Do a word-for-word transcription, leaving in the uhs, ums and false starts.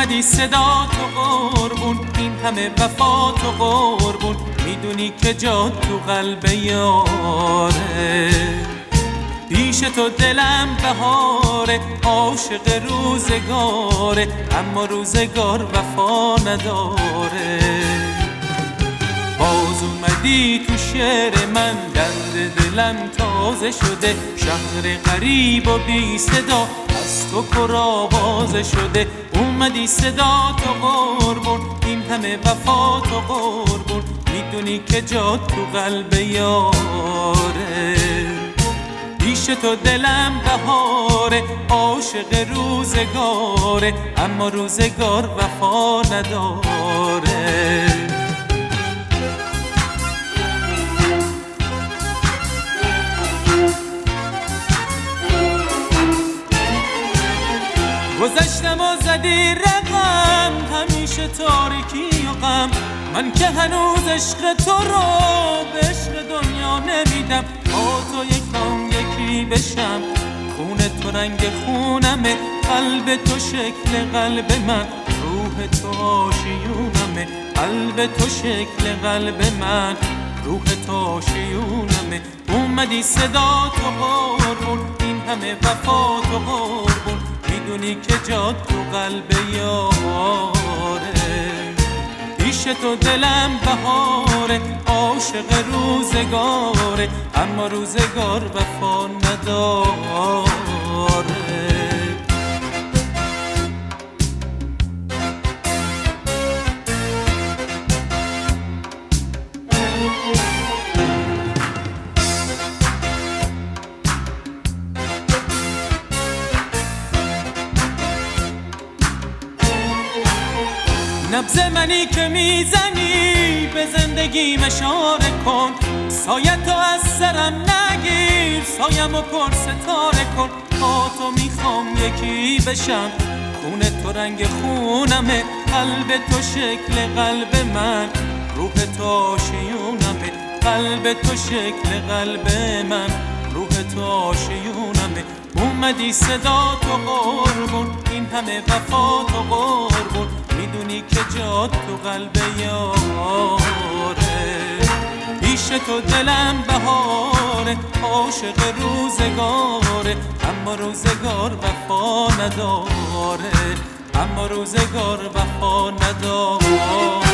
اومدی صدا تو قربون، این همه وفا تو قربون، میدونی که جا تو قلب یاره. پیش تو دلم بهاره، عاشق روزگاره، اما روزگار وفا نداره. باز اومدی تو شعر من، درد دلم تازه شده، شهر غریب و بی صدا از تو پر آوازه شده. اومدی صدا تو قربون، این همه وفا تو قربون، میدونی که جا تو قلب یاره. پیش تو دلم بهاره، عاشق روزگاره، اما روزگار وفا نداره. گذشتم و زدی رقم، همیشه تاریکی و غم، من که هنوز عشق تو رو به عشق دنیا نمیدم. با تو یکم یکی بشم، خون تو رنگ خونمه، قلب تو شکل قلب من، روح تو آشیونمه. قلب تو شکل قلب من، روح تو آشیونمه. اومدی صدا تو قربون، این همه وفا تو قربون، میدونی که جا تو قلب یاره. پیش تو دلم بهاره، عاشق روزگاره، اما روزگار وفا نداره. نبض منی که میزنی، به زندگیم اشاره کن، سایه تو از سرم نگیر، سایم و پر ستاره کن. با تو میخوام یکی بشم، خون تو رنگ خونمه، قلب تو شکل قلب من، روح تو آشیونمه. قلب تو شکل قلب من، روح تو آشیونمه. اومدی صدا تو قربون، این همه وفا تو قربون، میدونی که جا تو قلب یاره. پیش تو دلم بهاره، عاشق روزگاره، اما روزگار وفا نداره، اما روزگار وفا نداره.